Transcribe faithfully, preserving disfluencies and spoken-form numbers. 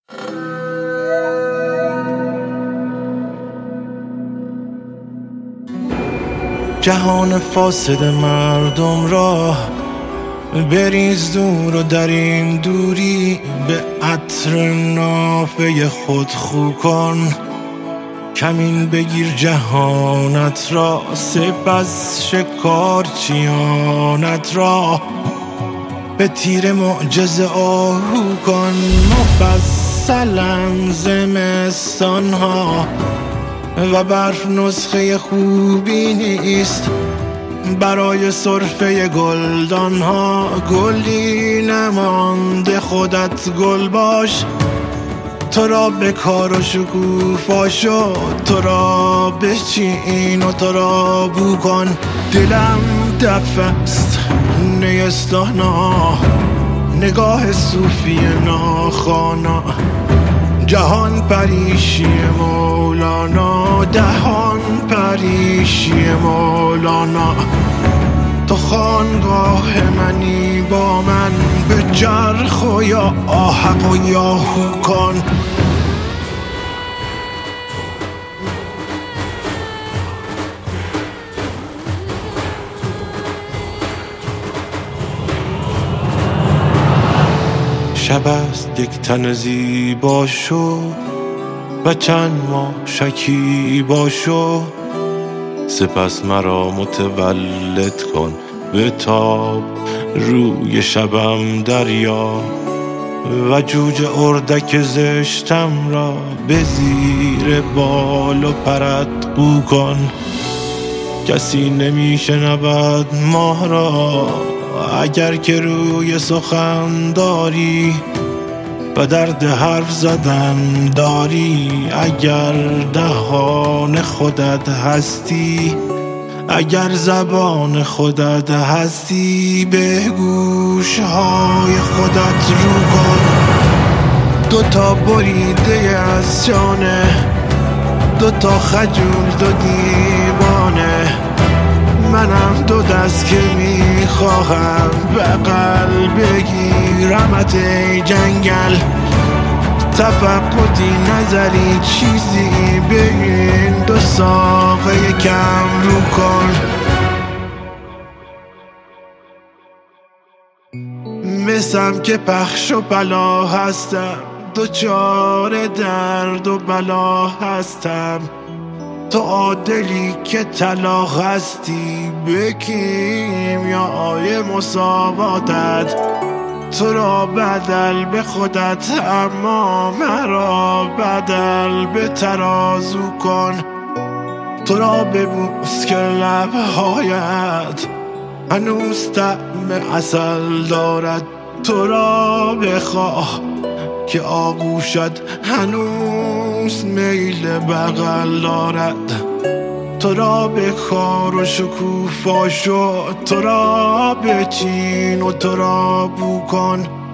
جهان فاسد مردم را بریز دور و در این دوری به عطر نافه خود خو کن. کمین بگیر جهانت را، سپس شکارچیانت را به تیر معجزه آهو کن. مفصلاً زمستان ها و برف نسخه خوبی نیست برای سرفه گلدان ها. گلی نمانده خودت گل باش، تو را به کار و شکوفا شد، تو را بچین و تو را بو کن. دلم دفع است نیستانا، نگاه صوفی ناخوانا، جهان پریشی مولانا، دهان پریشی مولانا. تو خانگاه منی با من، به جرخ و یا آحق و یا هو کن. شب است یک تن زیبا شو و چند ماه شکیبا شو، سپس مرا متولد کن به تاب روی شبم دریا و جوجه اردک زشتم را به زیر بال و پرت قو کن. کسی نمی شنود ماه را اگر که روی سخن داری و درد حرف زدن داری. اگر دهان خودت هستی، اگر زبان خودت هستی، به گوشهای خودت رو کن. دوتا بریده از شانه، دوتا خجول دو دیوانه، منم دو دست که میخواهم بغل بگیرمت ای جنگل. تفقدی نظری چیزی بگین، دو ساقه یکم رو کن. مثم که پخش و پلا هستم، دوچار درد و بلا هستم. تو عادلی که طلاق هستی، به کیمیای مساواتت. تو را بدل به خودت، اما مرا بدل به ترازو کن. تو را ببوس که لبهایت هنوز طعم عسل دارد. تو را بخواه که آغوشت هنوز میل بغل دارد. تو را به کار و شکوفا شد، تو را بچین و تو را بو کن.